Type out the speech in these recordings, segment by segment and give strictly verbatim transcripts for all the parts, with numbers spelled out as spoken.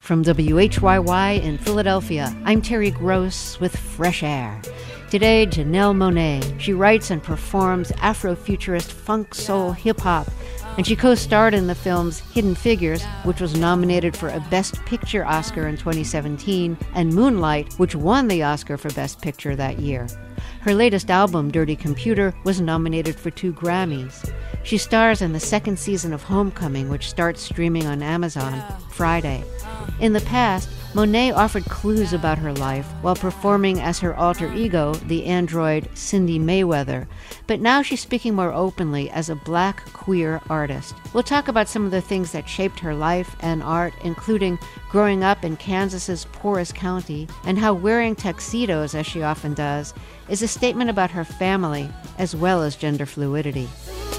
From W H Y Y in Philadelphia, I'm Terry Gross with Fresh Air. Today, Janelle Monáe. She writes and performs Afrofuturist funk soul hip-hop, and she co-starred in the films Hidden Figures, which was nominated for a Best Picture Oscar in twenty seventeen, and Moonlight, which won the Oscar for Best Picture that year. Her latest album, Dirty Computer, was nominated for two Grammys. She stars in the second season of Homecoming, which starts streaming on Amazon Friday. In the past, Monáe offered clues about her life while performing as her alter ego, the android Cindy Mayweather, but now she's speaking more openly as a black queer artist. We'll talk about some of the things that shaped her life and art, including growing up in Kansas's poorest county, and how wearing tuxedos, as she often does, is a statement about her family as well as gender fluidity.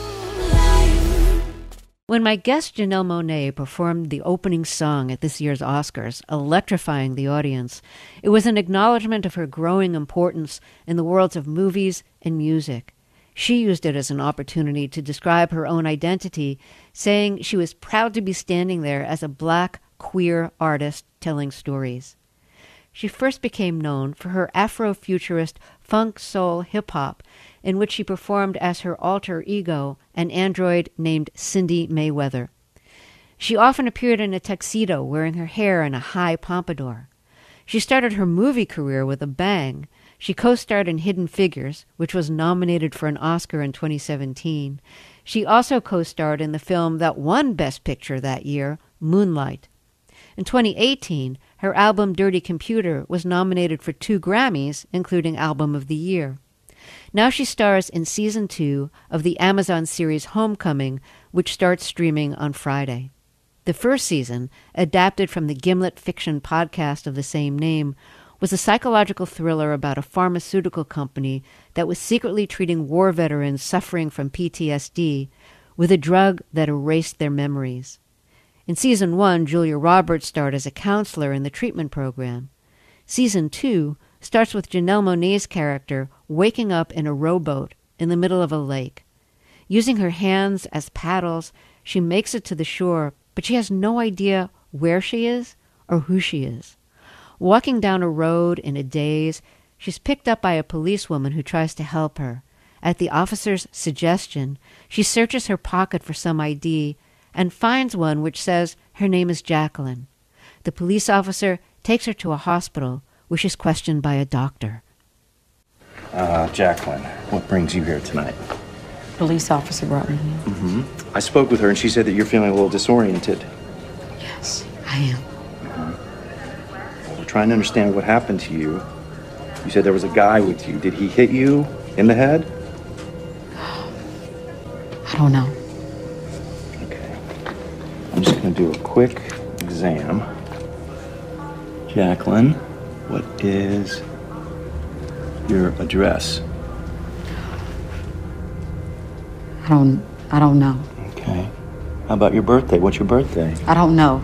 When my guest Janelle Monáe performed the opening song at this year's Oscars, electrifying the audience, it was an acknowledgement of her growing importance in the worlds of movies and music. She used it as an opportunity to describe her own identity, saying she was proud to be standing there as a black, queer artist telling stories. She first became known for her Afrofuturist funk soul hip-hop, in which she performed as her alter ego, an android named Cindy Mayweather. She often appeared in a tuxedo, wearing her hair in a high pompadour. She started her movie career with a bang. She co-starred in Hidden Figures, which was nominated for an Oscar in twenty seventeen. She also co-starred in the film that won Best Picture that year, Moonlight. In twenty eighteen, her album Dirty Computer was nominated for two Grammys, including Album of the Year. Now she stars in season two of the Amazon series Homecoming, which starts streaming on Friday. The first season, adapted from the Gimlet fiction podcast of the same name, was a psychological thriller about a pharmaceutical company that was secretly treating war veterans suffering from P T S D with a drug that erased their memories. In season one, Julia Roberts starred as a counselor in the treatment program. Season two starts with Janelle Monáe's character waking up in a rowboat in the middle of a lake. Using her hands as paddles, she makes it to the shore, but she has no idea where she is or who she is. Walking down a road in a daze, she's picked up by a policewoman who tries to help her. At the officer's suggestion, she searches her pocket for some I D and finds one which says her name is Jacqueline. The police officer takes her to a hospital, which is questioned by a doctor. Uh, Jacqueline, what brings you here tonight? Police officer brought me here. Mm-hmm. I spoke with her and she said that you're feeling a little disoriented. Yes, I am. Mm-hmm. Well, we're trying to understand what happened to you. You said there was a guy with you. Did he hit you in the head? I don't know. Okay. I'm just going to do a quick exam. Jacqueline, what is your address? I don't, I don't know. Okay. How about your birthday? What's your birthday? I don't know.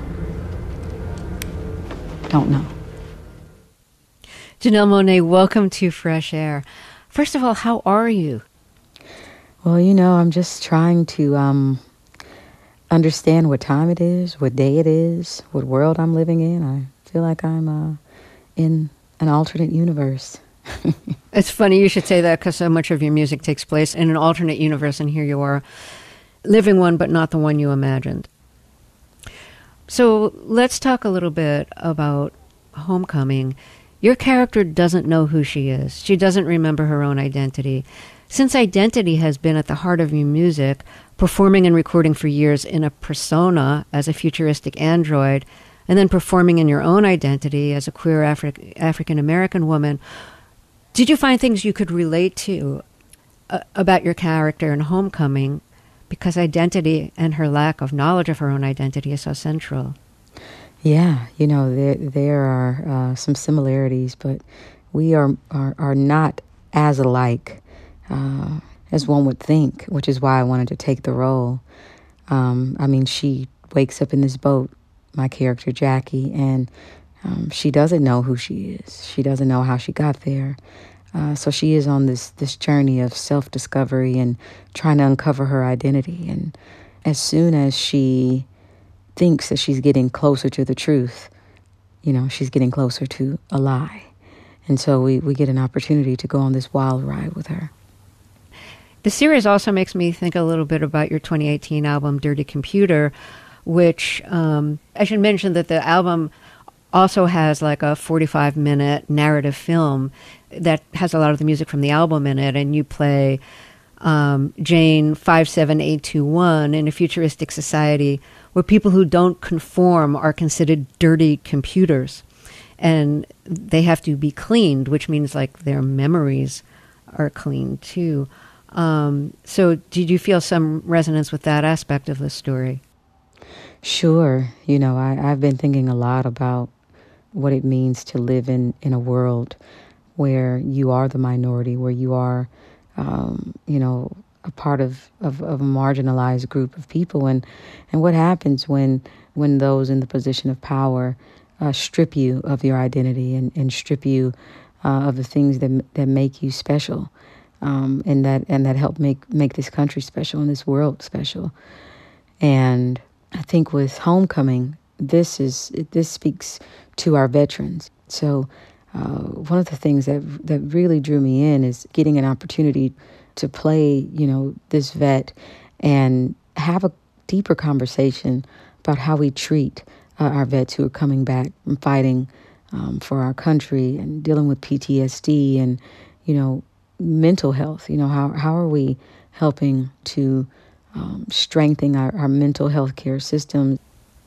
Don't know. Janelle Monáe, welcome to Fresh Air. First of all, how are you? Well, you know, I'm just trying to um, understand what time it is, what day it is, what world I'm living in. I feel like I'm uh, in an alternate universe. It's funny you should say that because so much of your music takes place in an alternate universe, and here you are living one, but not the one you imagined. So let's talk a little bit about Homecoming. Your character doesn't know who she is. She doesn't remember her own identity. Since identity has been at the heart of your music, performing and recording for years in a persona as a futuristic android, and then performing in your own identity as a queer Afri- African-American woman, did you find things you could relate to uh, about your character in Homecoming, because identity and her lack of knowledge of her own identity is so central? Yeah, you know, there there are uh, some similarities, but we are, are, are not as alike uh, as one would think, which is why I wanted to take the role. Um, I mean, she wakes up in this boat, my character Jackie, and um, she doesn't know who she is. She doesn't know how she got there. Uh, so she is on this this journey of self-discovery and trying to uncover her identity. And as soon as she thinks that she's getting closer to the truth, you know, she's getting closer to a lie. And so we, we get an opportunity to go on this wild ride with her. The series also makes me think a little bit about your twenty eighteen album, Dirty Computer, which um, I should mention that the album also has like a forty-five minute narrative film that has a lot of the music from the album in it. And you play um, Jane five seven eight two one in a futuristic society where people who don't conform are considered dirty computers. And they have to be cleaned, which means like their memories are cleaned too. Um, so did you feel some resonance with that aspect of the story? Sure. You know, I, I've been thinking a lot about what it means to live in, in a world where you are the minority, where you are, um, you know, a part of, of, of a marginalized group of people. And, and what happens when when those in the position of power uh, strip you of your identity and, and strip you uh, of the things that that make you special. Um, and that and that help make make this country special and this world special. And I think with Homecoming, this is this speaks to our veterans. So uh, one of the things that that really drew me in is getting an opportunity to play, you know, this vet and have a deeper conversation about how we treat uh, our vets who are coming back from fighting um, for our country and dealing with P T S D and, you know, mental health. You know, how how are we helping to um, strengthen our, our mental health care system?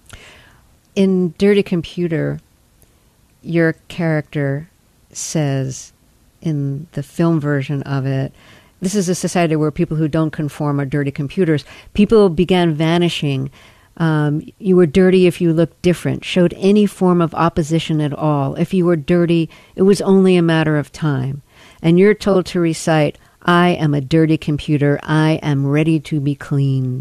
In Dirty Computer, your character says in the film version of it, this is a society where people who don't conform are dirty computers. People began vanishing. Um, you were dirty if you looked different, showed any form of opposition at all. If you were dirty, it was only a matter of time. And you're told to recite, I am a dirty computer. I am ready to be clean.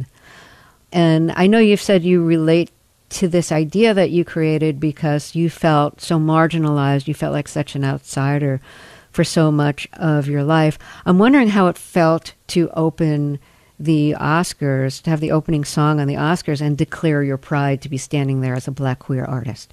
And I know you've said you relate to this idea that you created because you felt so marginalized. You felt like such an outsider for so much of your life. I'm wondering how it felt to open the Oscars, to have the opening song on the Oscars and declare your pride to be standing there as a Black queer artist.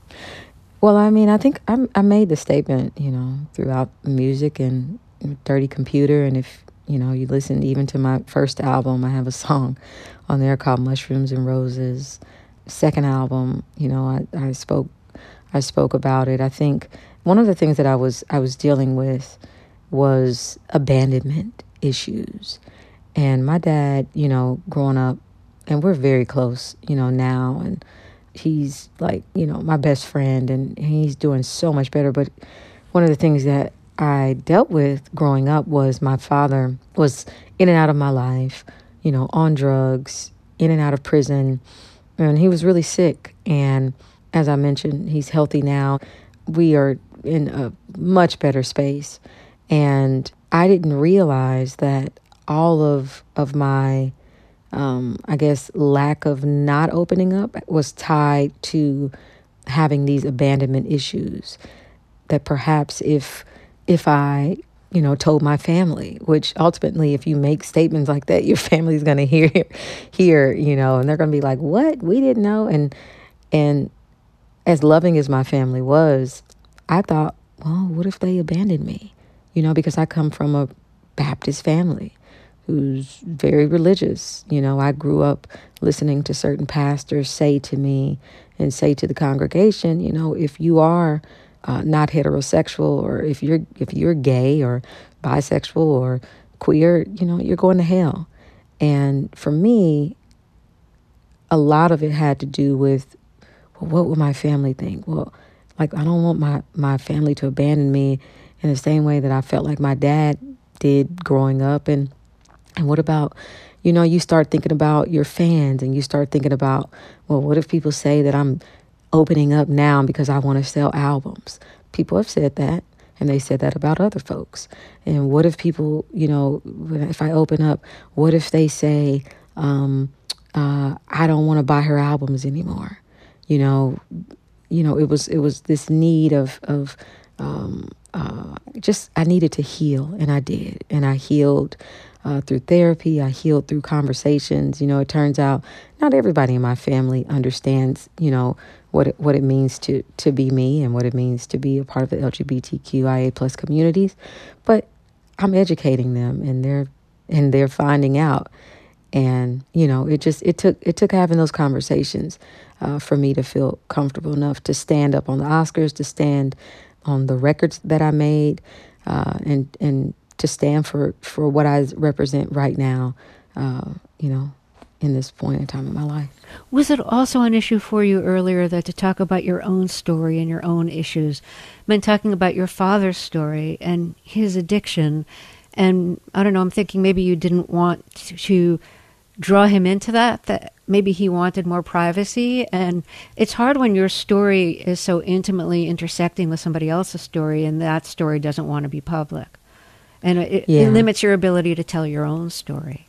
Well, I mean, I think I, I made the statement, you know, throughout music and Dirty Computer. And if, you know, you listen even to my first album, I have a song on there called Mushrooms and Roses. Second album, you know, I, I spoke I spoke about it. I think one of the things that I was I was dealing with was abandonment issues. And my dad, you know, growing up, and we're very close, you know, now, and he's like, you know, my best friend, and he's doing so much better. But one of the things that I dealt with growing up was my father was in and out of my life, you know, on drugs, in and out of prison, and he was really sick. And as I mentioned, he's healthy now. We are in a much better space. And I didn't realize that all of of my, um, I guess, lack of not opening up was tied to having these abandonment issues. That perhaps if if I, you know, told my family, which ultimately, if you make statements like that, your family's going to hear, hear, you know, and they're going to be like, "What? We didn't know." And and as loving as my family was, I thought, well, what if they abandoned me? You know, because I come from a Baptist family who's very religious. You know, I grew up listening to certain pastors say to me and say to the congregation, you know, if you are uh, not heterosexual, or if you're if you're gay or bisexual or queer, you know, you're going to hell. And for me, a lot of it had to do with, well, what would my family think? Well, like, I don't want my, my family to abandon me in the same way that I felt like my dad did growing up. And And what about, you know, you start thinking about your fans, and you start thinking about, well, what if people say that I'm opening up now because I want to sell albums? People have said that, and they said that about other folks. And what if people, you know, if I open up, what if they say, um, uh, I don't want to buy her albums anymore? You know, you know, it was it was this need of of um, uh, just I needed to heal, and I did, and I healed. Uh, through therapy, I healed through conversations. You know, it turns out not everybody in my family understands, you know, what it, what it means to, to be me and what it means to be a part of the L G B T Q I A plus communities. But I'm educating them, and they're and they're finding out. And, you know, it just, it took, it took having those conversations uh, for me to feel comfortable enough to stand up on the Oscars, to stand on the records that I made, uh, and, and to stand for, for what I represent right now, uh, you know, in this point in time in my life. Was it also an issue for you earlier that to talk about your own story and your own issues meant talking about your father's story and his addiction? And I don't know, I'm thinking maybe you didn't want to draw him into that, that maybe he wanted more privacy. And it's hard when your story is so intimately intersecting with somebody else's story and that story doesn't want to be public. And it, yeah. it limits your ability to tell your own story.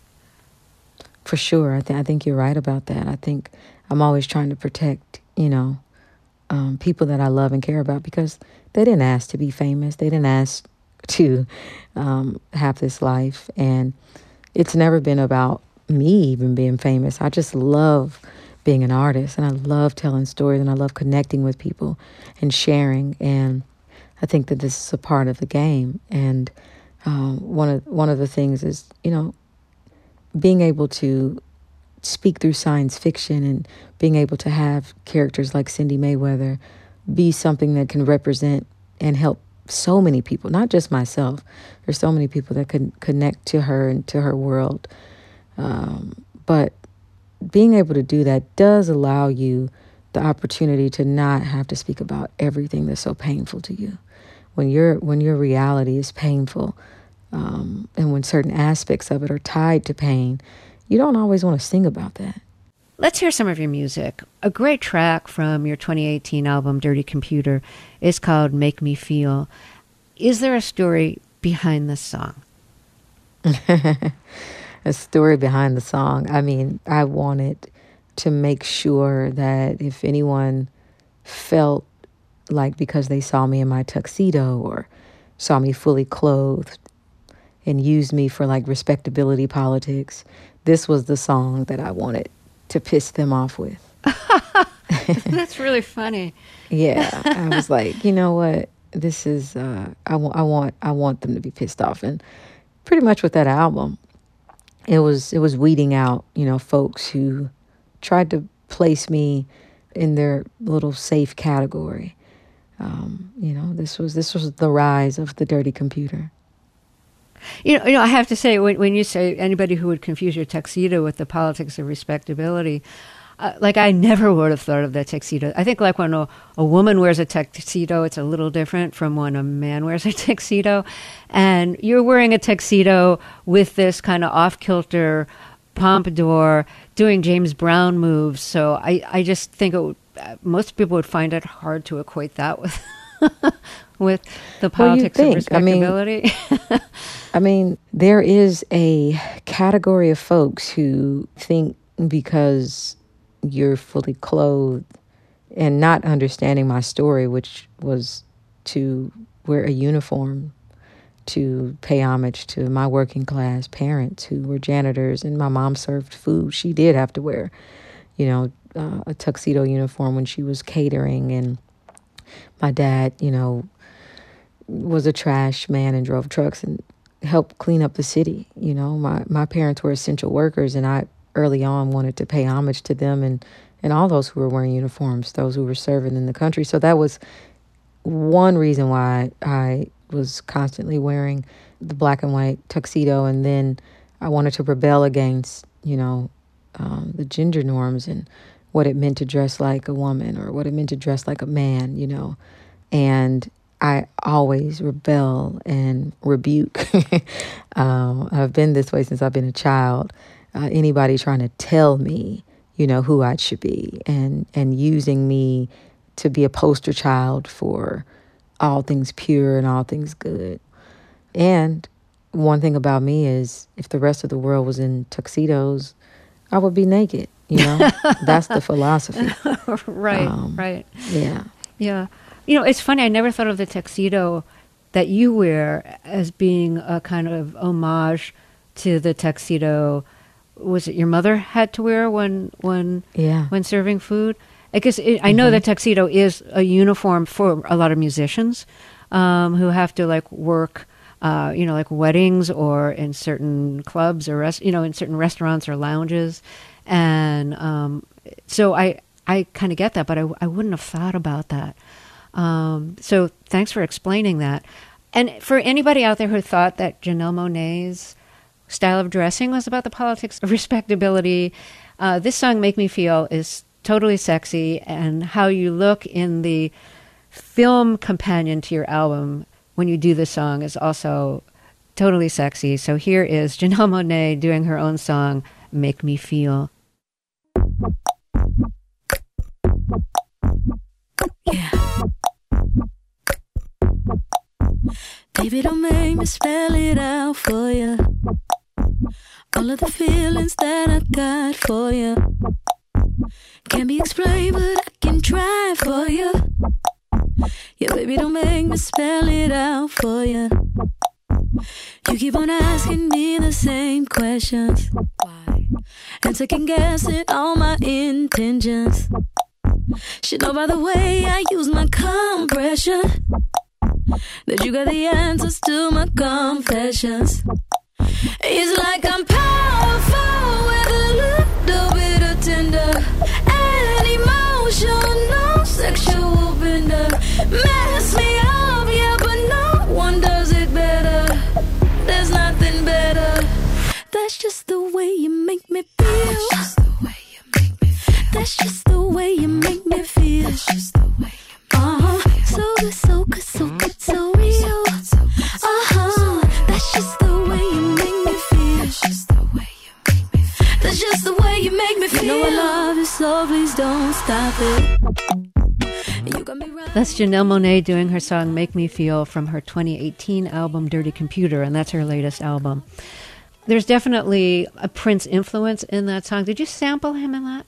For sure. I, th- I think you're right about that. I think I'm always trying to protect, you know, um, people that I love and care about, because they didn't ask to be famous. They didn't ask to um, have this life. And it's never been about me even being famous. I just love being an artist, and I love telling stories, and I love connecting with people and sharing. And I think that this is a part of the game. And um, one of one of the things is, you know, being able to speak through science fiction and being able to have characters like Cindy Mayweather be something that can represent and help so many people, not just myself. There's so many people that can connect to her and to her world. Um, but being able to do that does allow you the opportunity to not have to speak about everything that's so painful to you. When your when your reality is painful, um, and when certain aspects of it are tied to pain, you don't always want to sing about that. Let's hear some of your music. A great track from your twenty eighteen album, Dirty Computer, is called Make Me Feel. Is there a story behind this song? A story behind the song. I mean, I wanted to make sure that if anyone felt like because they saw me in my tuxedo or saw me fully clothed and used me for like respectability politics, this was the song that I wanted to piss them off with. That's really funny. Yeah, I was like, you know what? This is uh, I, w- I want I want them to be pissed off. And pretty much with that album, it was it was weeding out, you know, folks who tried to place me in their little safe category. Um, you know, this was this was the rise of the Dirty Computer. You know, you know, I have to say, when, when you say anybody who would confuse your tuxedo with the politics of respectability, uh, like I never would have thought of that tuxedo. I think like when a, a woman wears a tuxedo, it's a little different from when a man wears a tuxedo. And you're wearing a tuxedo with this kind of off-kilter pompadour doing James Brown moves. So I, I just think it would, uh, most people would find it hard to equate that with with the politics well, of respectability. I mean, I mean, there is a category of folks who think because you're fully clothed and not understanding my story, which was to wear a uniform to pay homage to my working class parents who were janitors, and my mom served food. She did have to wear, you know, uh, a tuxedo uniform when she was catering, and my dad, you know, was a trash man and drove trucks and helped clean up the city. You know, my, my parents were essential workers, and I early on wanted to pay homage to them and, and all those who were wearing uniforms, those who were serving in the country. So that was one reason why I was constantly wearing the black and white tuxedo. And then I wanted to rebel against, you know, um, the gender norms and what it meant to dress like a woman or what it meant to dress like a man, you know. And I always rebel and rebuke. um, I've been this way since I've been a child. Uh, anybody trying to tell me, you know, who I should be and, and using me to be a poster child for all things pure and all things good. And one thing about me is if the rest of the world was in tuxedos, I would be naked, you know. That's the philosophy. Right, um, right. Yeah. Yeah. You know, it's funny, I never thought of the tuxedo that you wear as being a kind of homage to the tuxedo. Was it your mother had to wear when when Yeah. when serving food? I guess it, I know mm-hmm. that tuxedo is a uniform for a lot of musicians um, who have to like work, uh, you know, like weddings or in certain clubs or rest, you know, in certain restaurants or lounges, and um, so I I kind of get that, but I I wouldn't have thought about that. Um, so thanks for explaining that. And for anybody out there who thought that Janelle Monáe's style of dressing was about the politics of respectability, uh, this song, Make Me Feel, is totally sexy, and how you look in the film companion to your album when you do the song is also totally sexy. So here is Janelle Monáe doing her own song, Make Me Feel. Yeah. Baby, don't make me spell it out for you. All of the feelings that I got for you can't be explained, but I can try for you. Yeah, baby, don't make me spell it out for you. You keep on asking me the same questions. Why? And second guessing all my intentions. Should know by the way I use my compression that you got the answers to my confessions. It's like I'm powerful with a little bit of tender and emotional, sexual bender. Mess me up, yeah, but no one does it better. There's nothing better. That's just the way you make me feel. That's just the way you make me feel. That's just the way you make me feel. That's just the way you make me feel. Uh-huh. So good, so good, so good, so real. Uh-huh. That's just the way you make me feel. That's just the way you make me feel. That's just the way you make me feel. You know I love you, so please don't stop it. You got me right. That's Janelle Monáe doing her song Make Me Feel from her twenty eighteen album Dirty Computer, and that's her latest album. There's definitely a Prince influence in that song. Did you sample him in that?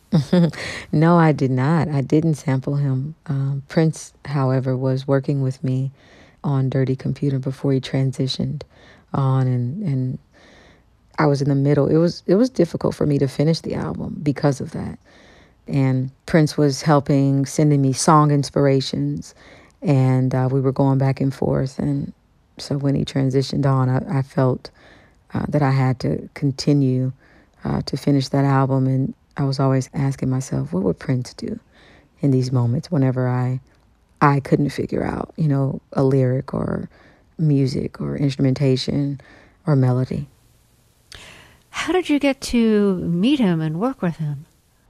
No, I did not. I didn't sample him. Um, Prince, however, was working with me on Dirty Computer before he transitioned on, and, and I was in the middle. It was it was difficult for me to finish the album because of that. And Prince was helping, sending me song inspirations, and uh, we were going back and forth. And so when he transitioned on, I, I felt uh, that I had to continue uh, to finish that album. And I was always asking myself, what would Prince do in these moments whenever I I couldn't figure out, you know, a lyric or music or instrumentation or melody. How did you get to meet him and work with him?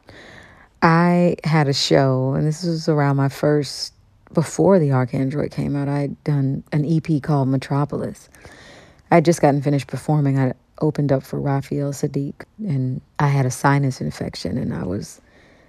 I had a show, and this was around my first, before the Arcandroid came out, I'd done an E P called Metropolis. I'd just gotten finished performing. I opened up for Raphael Saadiq, and I had a sinus infection, and I was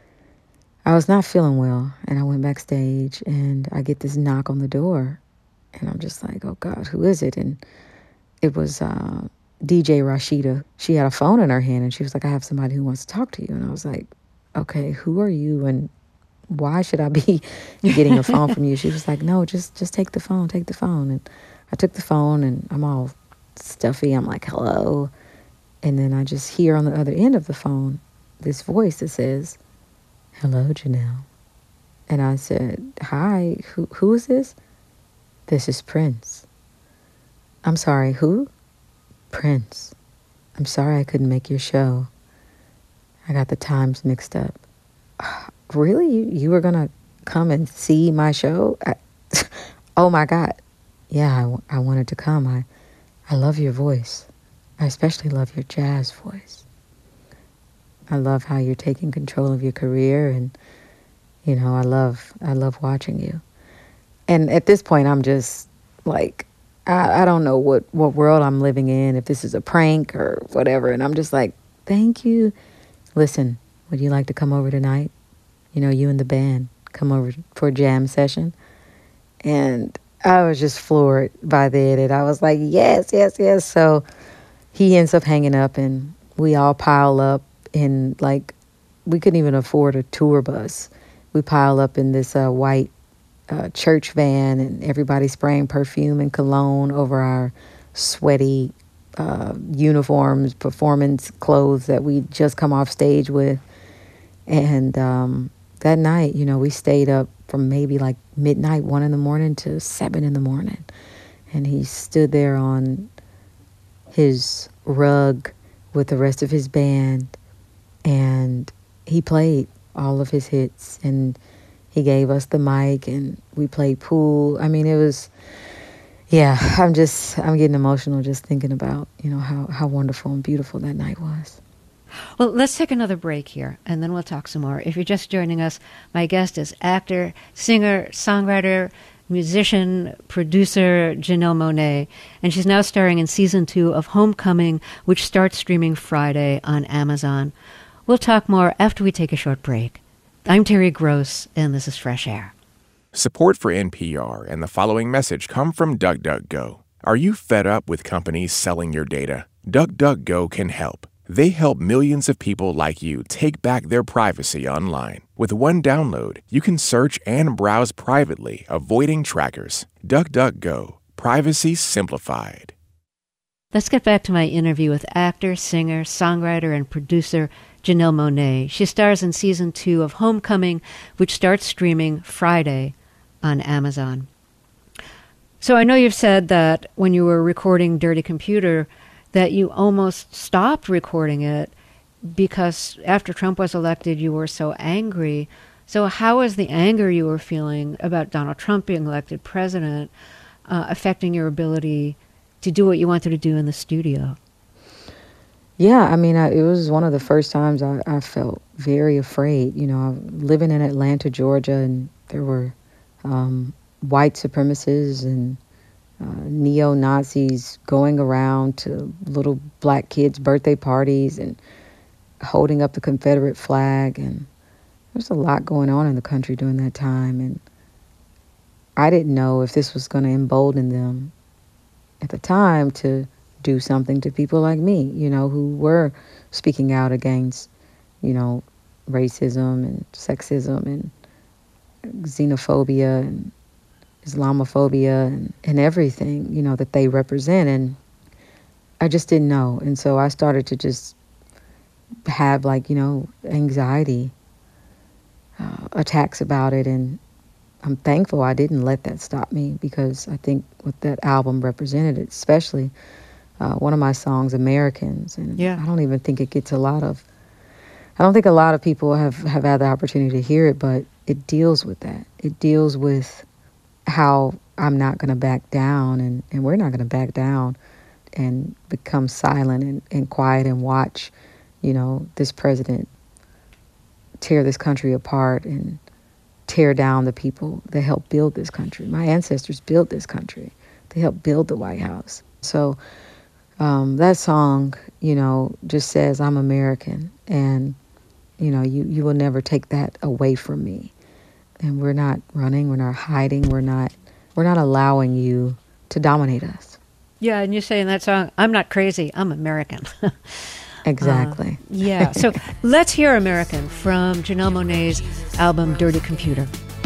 I was not feeling well, and I went backstage, and I get this knock on the door, and I'm just like, oh God, who is it? And it was uh, D J Rashida. She had a phone in her hand, and she was like, I have somebody who wants to talk to you. And I was like, okay, who are you, and why should I be getting a phone from you? She was like, no, just just take the phone, take the phone. And I took the phone, and I'm all stuffy. I'm like, hello. And then I just hear on the other end of the phone this voice that says, hello, Janelle. And I said, hi, who who is this? This is Prince. I'm sorry, who? Prince. I'm sorry I couldn't make your show. I got the times mixed up. Really? You, you were going to come and see my show? I, oh, my God. Yeah, I, I wanted to come. I, I love your voice. I especially love your jazz voice. I love how you're taking control of your career, and, you know, I love I love watching you. And at this point, I'm just like, I, I don't know what, what world I'm living in, if this is a prank or whatever. And I'm just like, thank you. Listen, would you like to come over tonight? You know, you and the band come over for a jam session. And I was just floored by the edit. I was like, yes, yes, yes. So he ends up hanging up, and we all pile up in, like, we couldn't even afford a tour bus. We pile up in this uh, white uh, church van, and everybody spraying perfume and cologne over our sweaty uh, uniforms, performance clothes that we just come off stage with. And um, that night, you know, we stayed up from maybe like midnight, one in the morning to seven in the morning. And he stood there on his rug with the rest of his band, and he played all of his hits, and he gave us the mic, and we played pool. I mean, it was, yeah, I'm just, I'm getting emotional just thinking about, you know, how, how wonderful and beautiful that night was. Well, let's take another break here, and then we'll talk some more. If you're just joining us, my guest is actor, singer, songwriter, musician, producer Janelle Monáe, and she's now starring in season two of Homecoming, which starts streaming Friday on Amazon. We'll talk more after we take a short break. I'm Terry Gross, and this is Fresh Air. Support for N P R and the following message come from DuckDuckGo. Are you fed up with companies selling your data? DuckDuckGo can help. They help millions of people like you take back their privacy online. With one download, you can search and browse privately, avoiding trackers. DuckDuckGo. Privacy simplified. Let's get back to my interview with actor, singer, songwriter, and producer Janelle Monáe. She stars in season two of Homecoming, which starts streaming Friday on Amazon. So I know you've said that when you were recording Dirty Computer, that you almost stopped recording it because after Trump was elected, you were so angry. So how is the anger you were feeling about Donald Trump being elected president uh, affecting your ability to do what you wanted to do in the studio? Yeah, I mean, I, it was one of the first times I, I felt very afraid. You know, living in Atlanta, Georgia, and there were um, white supremacists and uh, neo-Nazis going around to little black kids' birthday parties and holding up the Confederate flag. And there's a lot going on in the country during that time. And I didn't know if this was going to embolden them at the time to do something to people like me, you know, who were speaking out against, you know, racism and sexism and xenophobia and Islamophobia and, and everything, you know, that they represent. And I just didn't know. And so I started to just have, like, you know, anxiety uh, attacks about it. And I'm thankful I didn't let that stop me, because I think what that album represented, especially uh, one of my songs, Americans, and yeah. I don't even think it gets a lot of, I don't think a lot of people have, have had the opportunity to hear it, but it deals with that. It deals with how I'm not going to back down, and, and we're not going to back down and become silent and, and quiet and watch, you know, this president tear this country apart and tear down the people that helped build this country. My ancestors built this country. They helped build the White House. So um, that song, you know, just says I'm American, and, you know, you, you will never take that away from me. And we're not running, we're not hiding, we're not we're not allowing you to dominate us. Yeah, and you say in that song, I'm not crazy, I'm American. Exactly. Uh, yeah, so let's hear American from Janelle Monáe's album Dirty Computer.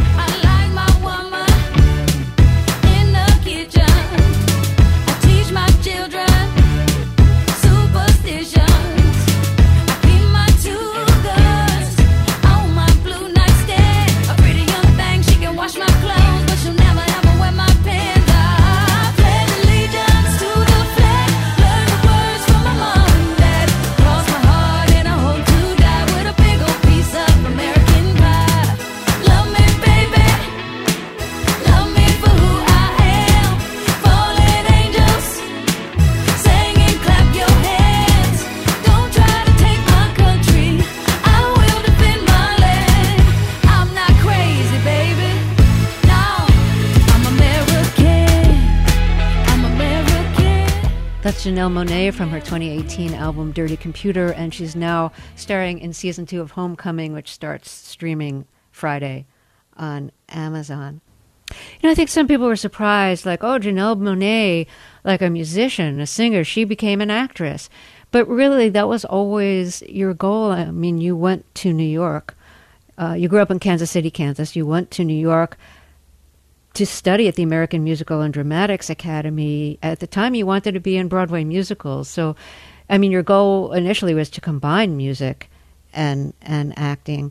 That's Janelle Monáe from her twenty eighteen album Dirty Computer, and she's now starring in season two of Homecoming, which starts streaming Friday on Amazon. You know, I think some people were surprised, like, oh, Janelle Monáe, like a musician, a singer, she became an actress. But really, that was always your goal. I mean, you went to New York. Uh, you grew up in Kansas City, Kansas. You went to New York to study at the American Musical and Dramatics Academy. At the time, you wanted to be in Broadway musicals. So, I mean, your goal initially was to combine music and and acting.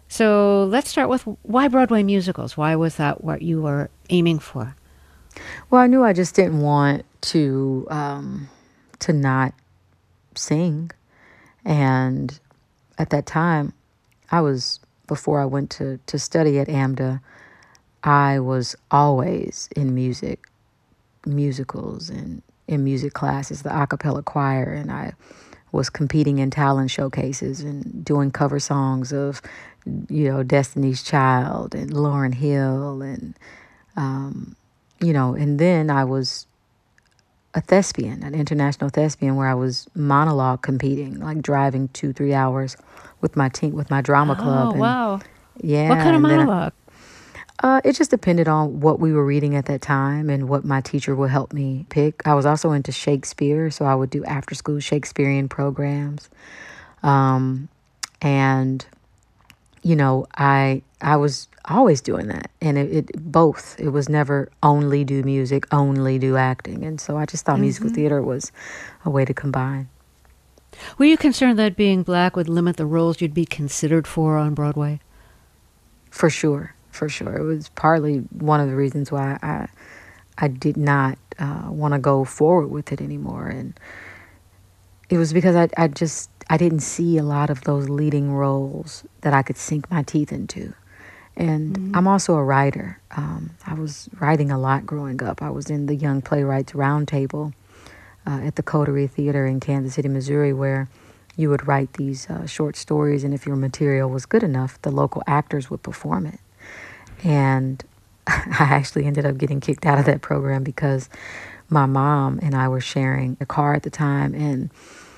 So let's start with why Broadway musicals? Why was that what you were aiming for? Well, I knew I just didn't want to um, to not sing. And at that time, I was, before I went to, to study at AMDA, I was always in music, musicals and in music classes, the a cappella choir, and I was competing in talent showcases and doing cover songs of, you know, Destiny's Child and Lauryn Hill and, um, you know, and then I was a thespian, an international thespian, where I was monologue competing, like driving two, three hours with my team, with my drama club. Oh, and, wow. Yeah. What kind of and then I- monologue? Uh, it just depended on what we were reading at that time and what my teacher would help me pick. I was also into Shakespeare, so I would do after-school Shakespearean programs. Um, and, you know, I I was always doing that. And it, it both. It was never only do music, only do acting. And so I just thought musical theater was a way to combine. Were you concerned that being black would limit the roles you'd be considered for on Broadway? For sure. For sure. It was partly one of the reasons why I I did not uh, want to go forward with it anymore. And it was because I, I just, I didn't see a lot of those leading roles that I could sink my teeth into. And mm-hmm. I'm also a writer. Um, I was writing a lot growing up. I was in the Young Playwrights Roundtable uh, at the Coterie Theater in Kansas City, Missouri, where you would write these uh, short stories, and if your material was good enough, the local actors would perform it. And I actually ended up getting kicked out of that program because my mom and I were sharing a car at the time, and,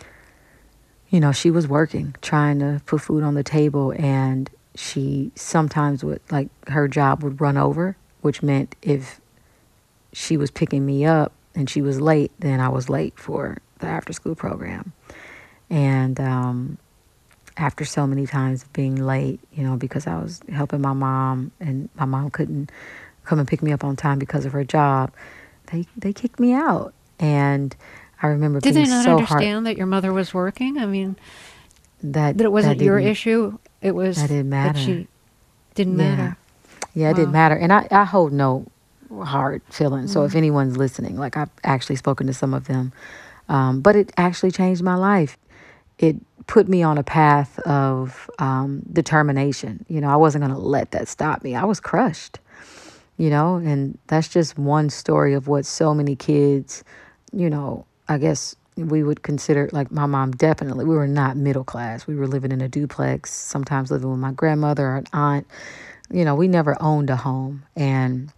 you know, she was working, trying to put food on the table, and she sometimes would, like, her job would run over, which meant if she was picking me up and she was late, then I was late for the after-school program. And, um... after so many times of being late, you know, because I was helping my mom and my mom couldn't come and pick me up on time because of her job, they they kicked me out. And I remember Did being they not so understand hard, that your mother was working? I mean, that that it wasn't that your didn't- issue. It was that didn't that matter. she didn't Yeah. matter. Yeah, it didn't Wow. matter. And I, I hold no hard feelings. So if Mm-hmm. anyone's listening, like I've actually spoken to some of them, um, but it actually changed my life. It put me on a path of um, determination. You know, I wasn't going to let that stop me. I was crushed, you know, and that's just one story of what so many kids, you know, I guess we would consider, like my mom, definitely, we were not middle class. We were living in a duplex, sometimes living with my grandmother or an aunt. You know, we never owned a home and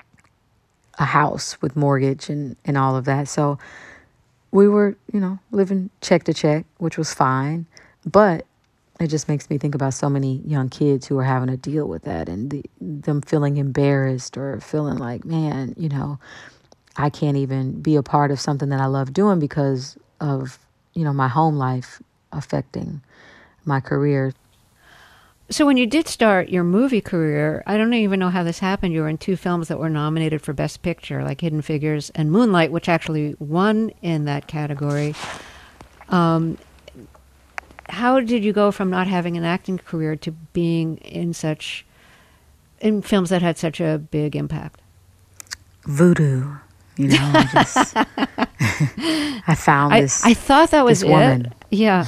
a house with mortgage and, and all of that. So we were, you know, living check to check, which was fine. But it just makes me think about so many young kids who are having to deal with that and the, them feeling embarrassed or feeling like, man, you know, I can't even be a part of something that I love doing because of, you know, my home life affecting my career. So when you did start your movie career, I don't even know how this happened. You were in two films that were nominated for Best Picture, like Hidden Figures and Moonlight, which actually won in that category. Um, how did you go from not having an acting career to being in such, in films that had such a big impact? Voodoo, you know, I just, I found I, this. I thought that was this it. woman. Yeah.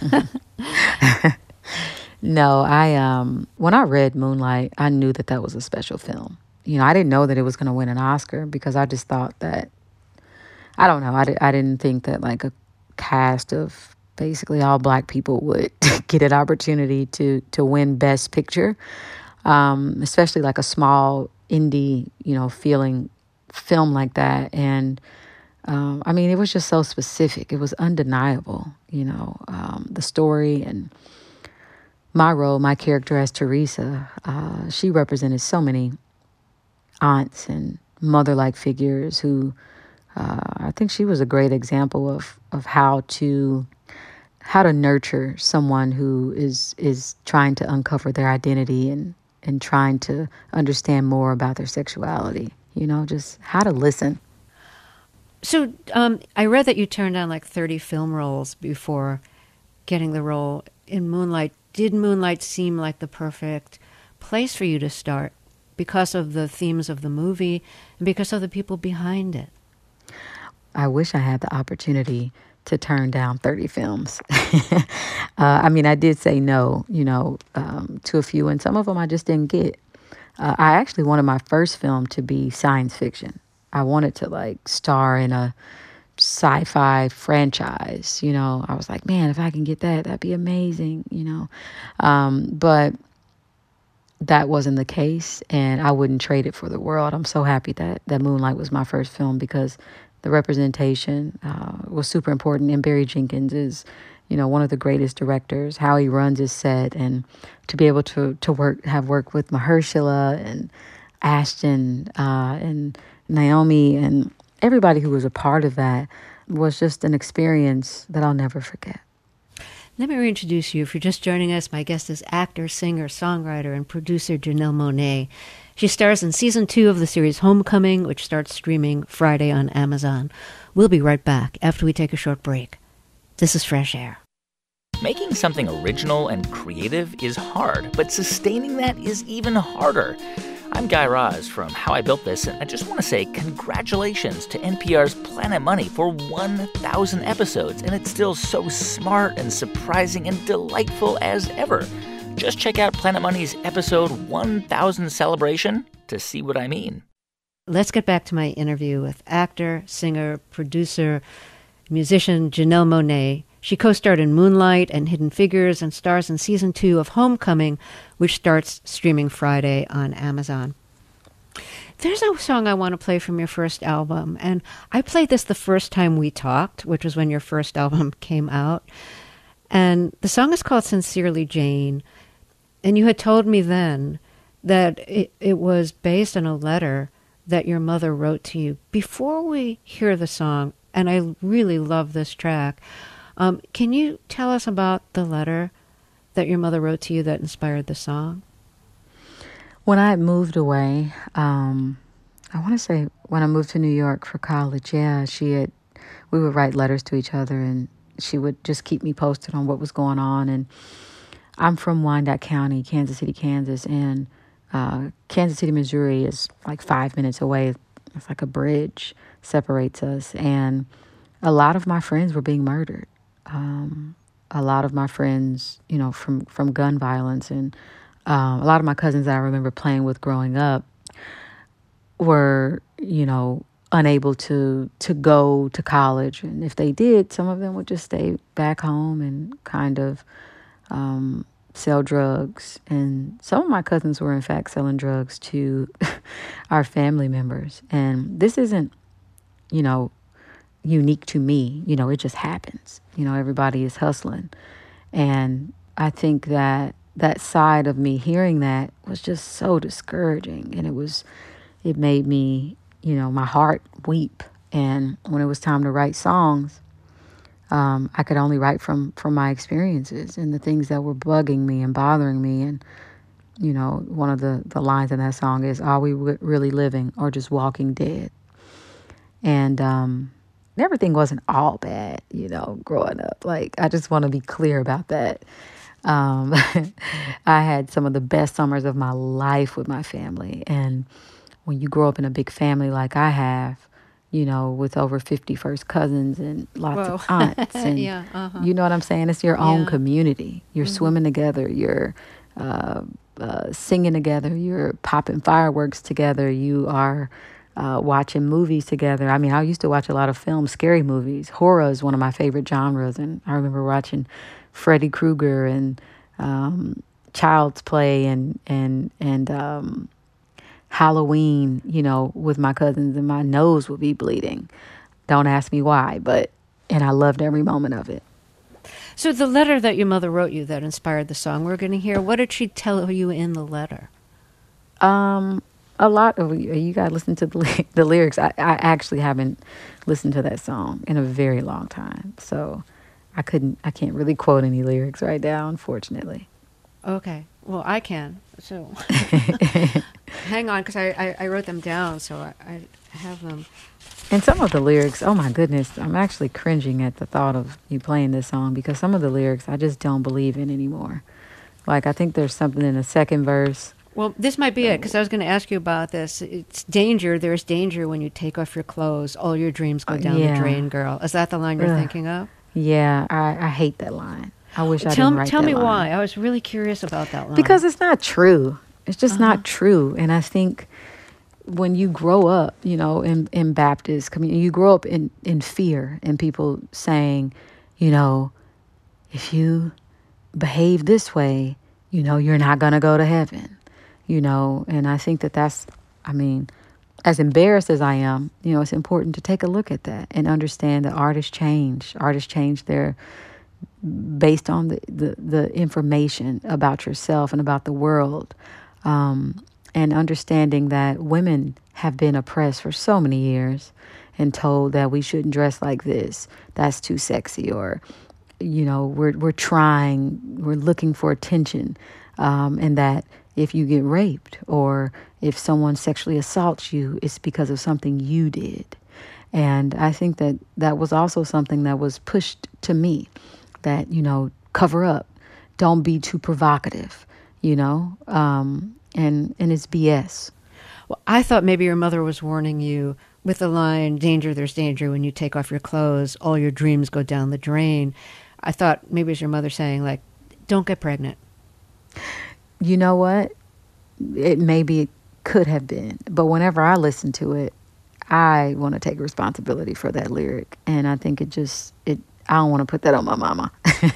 No, I um when I read Moonlight, I knew that that was a special film. You know, I didn't know that it was going to win an Oscar because I just thought that, I don't know, I, di- I didn't think that like a cast of basically all black people would get an opportunity to to win Best Picture, um, especially like a small indie, you know, feeling film like that. And um, I mean, it was just so specific. It was undeniable, you know, um, the story and my role, my character as Teresa, uh, she represented so many aunts and mother-like figures who, uh, I think she was a great example of, of how to how to nurture someone who is is trying to uncover their identity and, and trying to understand more about their sexuality. You know, just how to listen. So um, I read that you turned down like thirty film roles before getting the role in Moonlight. did Moonlight seem like the perfect place for you to start because of the themes of the movie and because of the people behind it? I wish I had the opportunity to turn down thirty films. uh, I mean, I did say no, you know, um, to a few, and some of them I just didn't get. Uh, I actually wanted my first film to be science fiction. I wanted to like star in a sci-fi franchise, you know. I was like, man, if I can get that, that'd be amazing, you know. Um, but that wasn't the case, and I wouldn't trade it for the world. I'm so happy that, that Moonlight was my first film because the representation uh, was super important. And Barry Jenkins is, you know, one of the greatest directors. How he runs his set, and to be able to to work, have worked with Mahershala and Ashton uh, and Naomi and everybody who was a part of that was just an experience that I'll never forget. Let me reintroduce you. If you're just joining us, my guest is actor, singer, songwriter, and producer Janelle Monáe. She stars in season two of the series Homecoming, which starts streaming Friday on Amazon. We'll be right back after we take a short break. This is Fresh Air. Making something original and creative is hard, but sustaining that is even harder. I'm Guy Raz from How I Built This, and I just want to say congratulations to N P R's Planet Money for one thousand episodes, and it's still so smart and surprising and delightful as ever. Just check out Planet Money's episode one thousand celebration to see what I mean. Let's get back to my interview with actor, singer, producer, musician Janelle Monáe. She co-starred in Moonlight and Hidden Figures and stars in season two of Homecoming, which starts streaming Friday on Amazon. There's a song I want to play from your first album, and I played this the first time we talked, which was when your first album came out. And the song is called Sincerely Jane, and you had told me then that it, it was based on a letter that your mother wrote to you. Before we hear the song, and I really love this track, Um, can you tell us about the letter that your mother wrote to you that inspired the song? When I moved away, um, I want to say when I moved to New York for college, yeah, she had, we would write letters to each other, and she would just keep me posted on what was going on. And I'm from Wyandotte County, Kansas City, Kansas, and uh, Kansas City, Missouri is like five minutes away. It's like a bridge separates us, and a lot of my friends were being murdered. Um, a lot of my friends, you know, from, from gun violence, and um, a lot of my cousins that I remember playing with growing up were, you know, unable to to go to college. And if they did, some of them would just stay back home and kind of um, sell drugs. And some of my cousins were, in fact, selling drugs to our family members. And this isn't, you know, unique to me. You know, it just happens. You know, everybody is hustling. And I think that that side of me hearing that was just so discouraging. And it was, it made me, you know, my heart weep. And when it was time to write songs, um, I could only write from, from my experiences and the things that were bugging me and bothering me. And, you know, one of the, the lines in that song is, are we w- really living or just walking dead? And, um, everything wasn't all bad, you know, growing up. Like, I just want to be clear about that. Um, I had some of the best summers of my life with my family. And when you grow up in a big family like I have, you know, with over fifty first cousins and lots Whoa. of aunts, and yeah, uh-huh. you know what I'm saying? It's your own Yeah. community. You're Mm-hmm. swimming together. You're uh, uh, singing together. You're popping fireworks together. You are Uh, watching movies together. I mean, I used to watch a lot of films, scary movies. Horror is one of my favorite genres. And I remember watching Freddy Krueger and um, Child's Play and and and um, Halloween, you know, with my cousins, and my nose would be bleeding. Don't ask me why, but, and I loved every moment of it. So the letter that your mother wrote you that inspired the song we're going to hear, what did she tell you in the letter? Um... A lot of you got to listen to the, the lyrics. I, I actually haven't listened to that song in a very long time, so I couldn't. I can't really quote any lyrics right now, unfortunately. Okay, well I can. So hang on, because I, I, I wrote them down, so I, I have them. And some of the lyrics, oh my goodness, I'm actually cringing at the thought of you playing this song, because some of the lyrics I just don't believe in anymore. Like, I think there's something in the second verse. Well, this might be it, because I was going to ask you about this. It's danger. There's danger when you take off your clothes. All your dreams go down yeah. the drain, girl. Is that the line you're Ugh. thinking of? Yeah, I, I hate that line. I wish I tell, didn't write Tell that me line. why. I was really curious about that line. Because it's not true. It's just Uh-huh. not true. And I think when you grow up, you know, in, in Baptist community, you grow up in, in fear and people saying, you know, if you behave this way, you know, you're not going to go to heaven, you know. And I think that that's, I mean, as embarrassed as I am, you know, it's important to take a look at that and understand that artists change. Artists change their, based on the, the, the information about yourself and about the world. Um, and understanding that women have been oppressed for so many years and told that we shouldn't dress like this, that's too sexy, or, you know, we're we're trying, we're looking for attention, um, and that if you get raped or if someone sexually assaults you, it's because of something you did. And I think that that was also something that was pushed to me, that, you know, cover up, don't be too provocative, you know, um, and, and it's B S. Well, I thought maybe your mother was warning you with the line, danger, there's danger when you take off your clothes, all your dreams go down the drain. I thought maybe it was your mother saying, like, don't get pregnant. You know what? It maybe it could have been. But whenever I listen to it, I want to take responsibility for that lyric. And I think it just, it. I don't want to put that on my mama.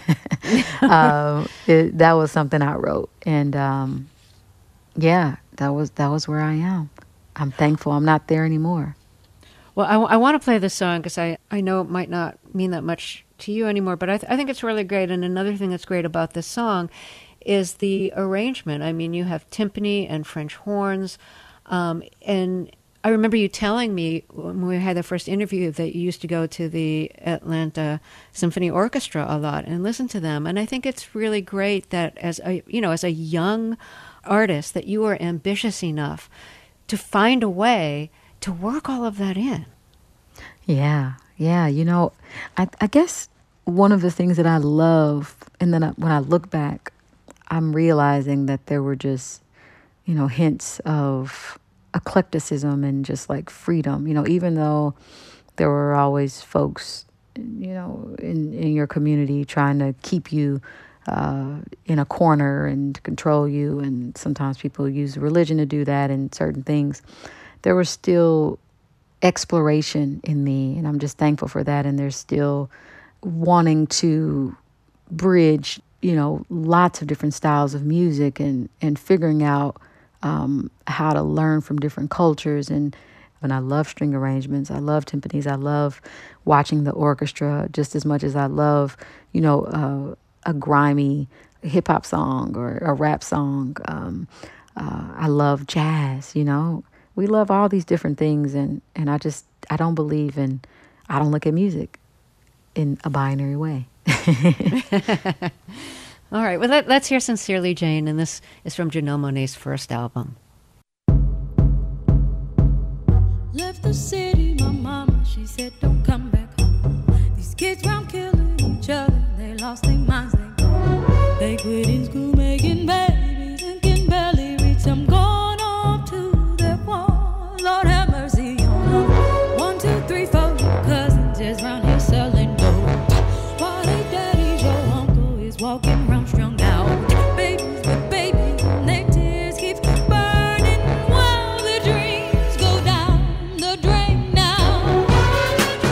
um, it, that was something I wrote. And um, yeah, that was that was where I am. I'm thankful I'm not there anymore. Well, I, I want to play this song because I, I know it might not mean that much to you anymore, but I, th- I think it's really great. And another thing that's great about this song is the arrangement. I mean, you have timpani and French horns. Um, and I remember you telling me when we had the first interview that you used to go to the Atlanta Symphony Orchestra a lot and listen to them. And I think it's really great that as a, you know, as a young artist, that you are ambitious enough to find a way to work all of that in. Yeah, yeah. You know, I, I guess one of the things that I love, and then I, when I look back, I'm realizing that there were just, you know, hints of eclecticism and just like freedom. You know, even though there were always folks, you know, in, in your community trying to keep you uh, in a corner and control you, and sometimes people use religion to do that and certain things, there was still exploration in me, and I'm just thankful for that. And there's still wanting to bridge, you know, lots of different styles of music and, and figuring out um, how to learn from different cultures. And, and I love string arrangements. I love timpanis. I love watching the orchestra just as much as I love, you know, uh, a grimy hip hop song or a rap song. Um, uh, I love jazz, you know. We love all these different things, and, and I just, I don't believe in, I don't look at music in a binary way. All right, well, let, let's hear Sincerely Jane, and this is from Janelle Monáe's first album. Left the city, my mama, she said, don't come back home. These kids round killing each other, they lost their minds, they gone. They quit in school making babies and can barely reach them, gone off to their war. Lord have mercy on them. One, two, three, four, your cousins just round here selling dope. While they daddy's your uncle is walking around strung out. Babies with babies and their tears keep burning while their dreams go down the drain now.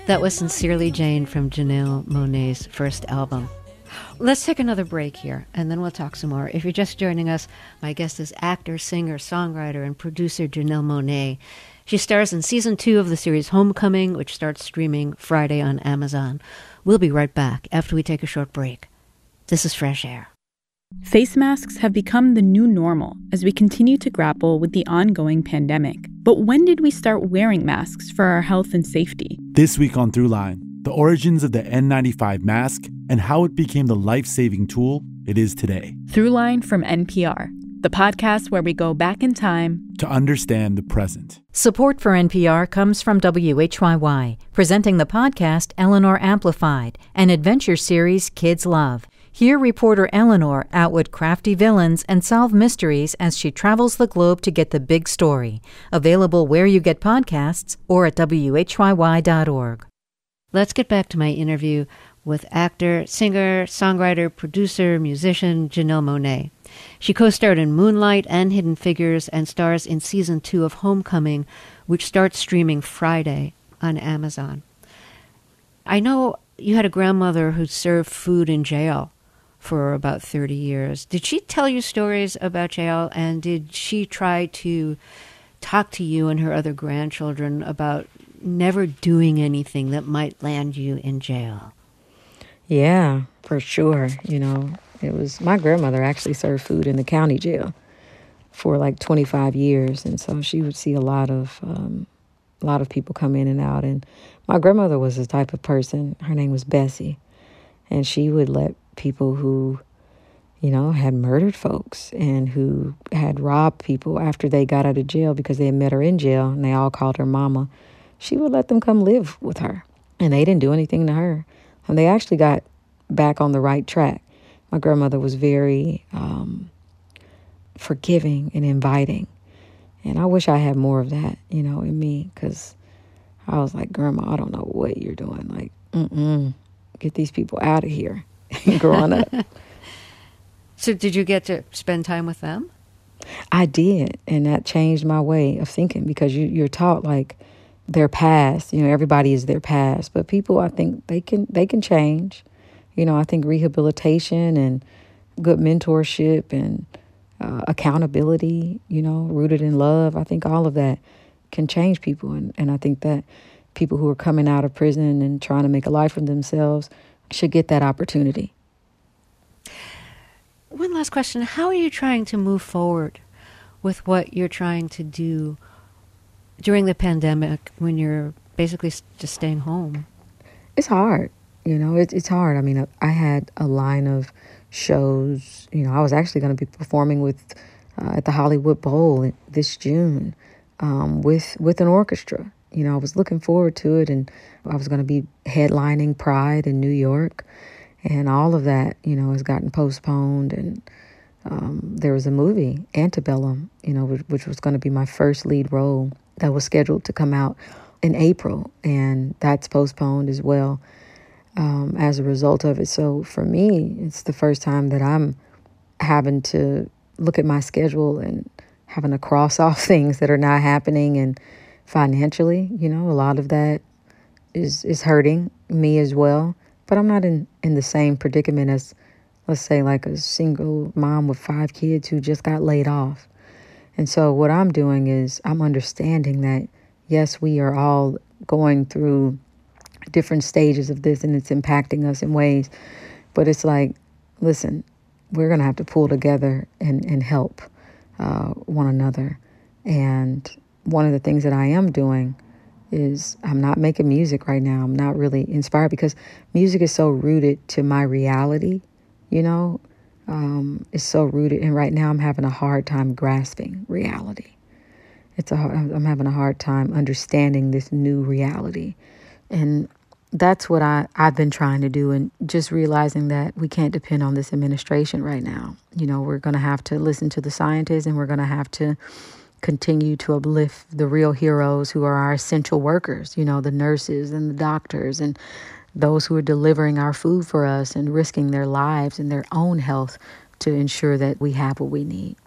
That was Sincerely Jane from Janelle Monáe's first album. Let's take another break here, and then we'll talk some more. If you're just joining us, my guest is actor, singer, songwriter, and producer Janelle Monáe. She stars in season two of the series Homecoming, which starts streaming Friday on Amazon. We'll be right back after we take a short break. This is Fresh Air. Face masks have become the new normal as we continue to grapple with the ongoing pandemic. But when did we start wearing masks for our health and safety? This week on Throughline, the origins of the N ninety-five mask and how it became the life-saving tool it is today. Throughline from N P R, the podcast where we go back in time to understand the present. Support for N P R comes from W H Y Y, presenting the podcast Eleanor Amplified, an adventure series kids love. Hear reporter Eleanor outwit crafty villains and solve mysteries as she travels the globe to get the big story. Available where you get podcasts or at W H Y Y dot org. Let's get back to my interview with actor, singer, songwriter, producer, musician Janelle Monáe. She co-starred in Moonlight and Hidden Figures and stars in season two of Homecoming, which starts streaming Friday on Amazon. I know you had a grandmother who served food in jail for about thirty years. Did she tell you stories about jail, and did she try to talk to you and her other grandchildren about never doing anything that might land you in jail? Yeah, for sure. You know, it was my grandmother actually served food in the county jail for like twenty-five years, and so she would see a lot of um, a lot of people come in and out. And my grandmother was the type of person. Her name was Bessie, and she would let people who, you know, had murdered folks and who had robbed people after they got out of jail because they had met her in jail and they all called her mama. She would let them come live with her, and they didn't do anything to her. And they actually got back on the right track. My grandmother was very um, forgiving and inviting. And I wish I had more of that, you know, in me, because I was like, Grandma, I don't know what you're doing. Like, mm-mm, get these people out of here. Growing up. So did you get to spend time with them? I did, and that changed my way of thinking, because you, you're taught like their past. You know, everybody is their past, but people, I think they can they can change. You know, I think rehabilitation and good mentorship and uh, accountability, you know, rooted in love, I think all of that can change people, and and I think that people who are coming out of prison and trying to make a life for themselves should get that opportunity. One last question. How are you trying to move forward with what you're trying to do during the pandemic when you're basically just staying home? It's hard. You know, it, it's hard. I mean, I had a line of shows. You know, I was actually going to be performing with uh, at the Hollywood Bowl this June um, with with an orchestra. You know, I was looking forward to it, and I was going to be headlining Pride in New York, and all of that, you know, has gotten postponed. And um, there was a movie, Antebellum, you know, which, which was going to be my first lead role, that was scheduled to come out in April, and that's postponed as well um, as a result of it. So for me, it's the first time that I'm having to look at my schedule and having to cross off things that are not happening. And financially, you know, a lot of that is is hurting me as well. But I'm not in, in the same predicament as, let's say, like a single mom with five kids who just got laid off. And so what I'm doing is I'm understanding that, yes, we are all going through different stages of this, and it's impacting us in ways. But it's like, listen, we're going to have to pull together and, and help uh, one another. And one of the things that I am doing is I'm not making music right now. I'm not really inspired because music is so rooted to my reality, you know. Um, it's so rooted. And right now I'm having a hard time grasping reality. It's a, I'm having a hard time understanding this new reality. And that's what I, I've been trying to do, and just realizing that we can't depend on this administration right now. You know, we're going to have to listen to the scientists, and we're going to have to continue to uplift the real heroes who are our essential workers, you know, the nurses and the doctors and those who are delivering our food for us and risking their lives and their own health to ensure that we have what we need.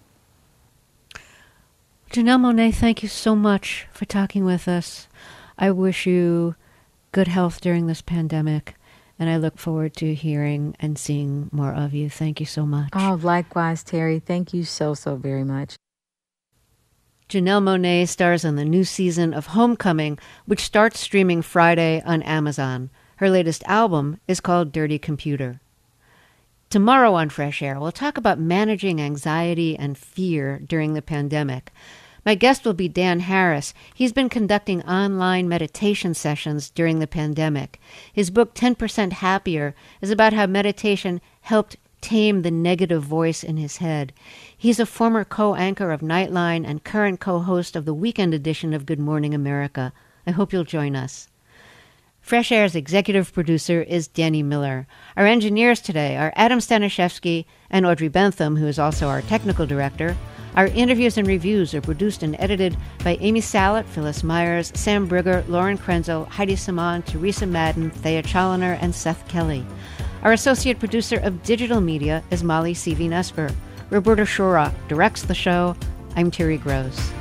Janelle Monáe, thank you so much for talking with us. I wish you good health during this pandemic. And I look forward to hearing and seeing more of you. Thank you so much. Oh, likewise, Terry. Thank you so, so very much. Janelle Monáe stars in the new season of Homecoming, which starts streaming Friday on Amazon. Her latest album is called Dirty Computer. Tomorrow on Fresh Air, we'll talk about managing anxiety and fear during the pandemic. My guest will be Dan Harris. He's been conducting online meditation sessions during the pandemic. His book, ten percent Happier, is about how meditation helped tame the negative voice in his head. He's a former co-anchor of Nightline and current co-host of the weekend edition of Good Morning America. I hope you'll join us. Fresh Air's executive producer is Danny Miller. Our engineers today are Adam Stanishevsky and Audrey Bentham, who is also our technical director. Our interviews and reviews are produced and edited by Amy Salet, Phyllis Myers, Sam Brigger, Lauren Krenzel, Heidi Saman, Teresa Madden, Thea Challoner, and Seth Kelly. Our associate producer of digital media is Molly C V Nesper. Roberta Shora directs the show. I'm Terry Gross.